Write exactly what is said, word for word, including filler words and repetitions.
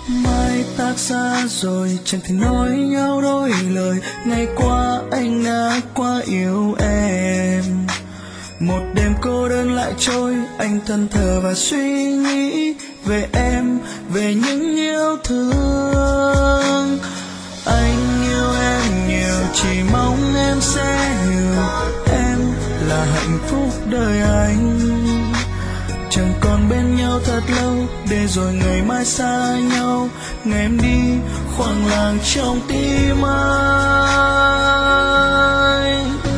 Mai ta xa rồi chẳng thể nói nhau đôi lời, ngày qua anh đã quá yêu em. Một đêm cô đơn lại trôi, anh thẫn thờ và suy nghĩ về em, về những yêu thương. Anh yêu em nhiều, chỉ mong em sẽ hiểu, em là hạnh phúc đời anh. Chẳng còn bên nhau thật lâu, để rồi ngày mai xa nhau, ngày em đi khoảng lặng trong tim anh.